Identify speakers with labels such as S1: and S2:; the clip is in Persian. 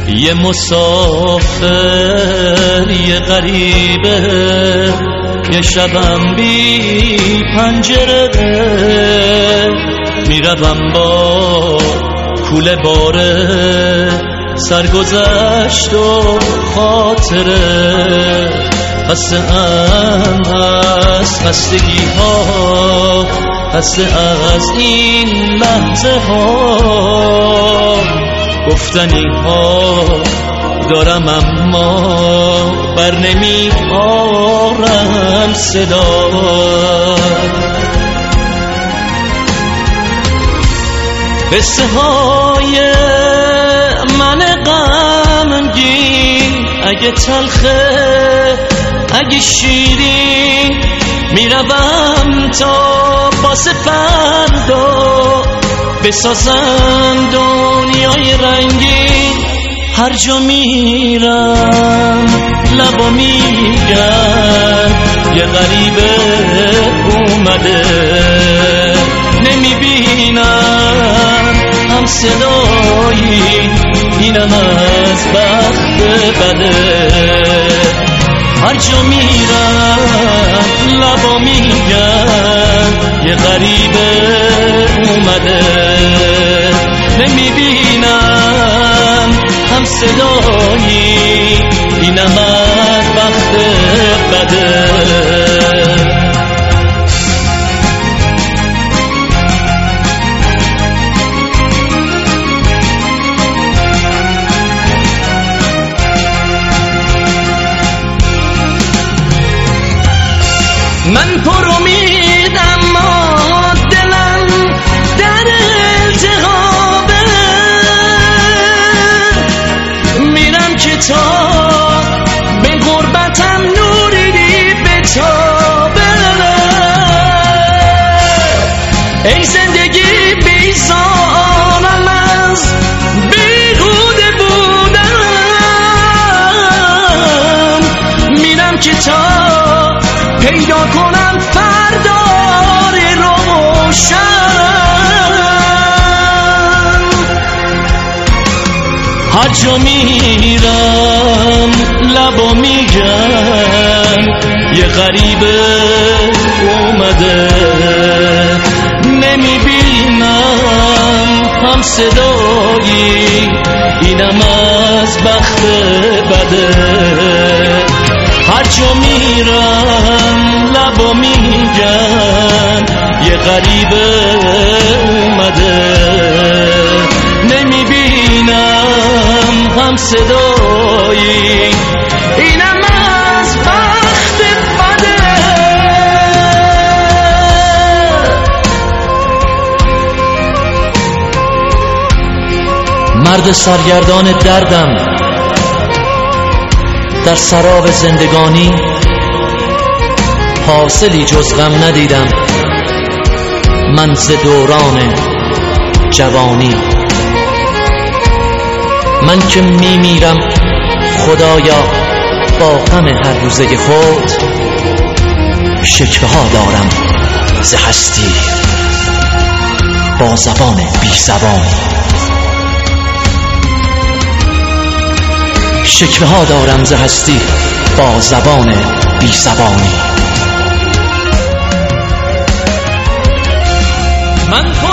S1: یه مسافر یه غریبه، یه شبم بی پنجره، میروم با کوله باره، سرگذشت و خاطره. خسته ام از خستگی ها، خسته از این لحظه ها، گفتنی ها دارم اما بر نمی آرم صدا. قصه های من غمگین، اگه تلخه اگه شیرین، میروم تا واسه فردا بسازم دنیای رنگین. هر جا میرم لبا میگن یه غریبه اومده، نمیبینم هم صدایی، اینم از بخت بده. هر جا میرم لبا میگن یه غریبه اومده، نمیبینم هم صدایی، اینم از بخت بده. من پر امید اما دلم در التهابه، میرم که تا به غربتم نوری بتابه. ای زندگی بیزارم از بیهوده بودم، میرم که تا پیدا کنم فردار روشن. هر جا میرم لبا میگن یه غریبه اومده، نمیبینم هم صدایی، اینم از بخت بده. هر جا میرم لبا میگن یه غریبه اومده، نمیبینم هم صدایی، اینم از بخت بده.
S2: مرد سرگردان دردم در سراب زندگانی، حاصلی جز غم ندیدم من ز دوران جوانی. من که میمیرم خدایا با غم هر روزه خود، شکوه ها دارم ز هستی با زبان بی زبانی. شکوه ها دارم ز هستی با زبان بی زبانی.
S1: من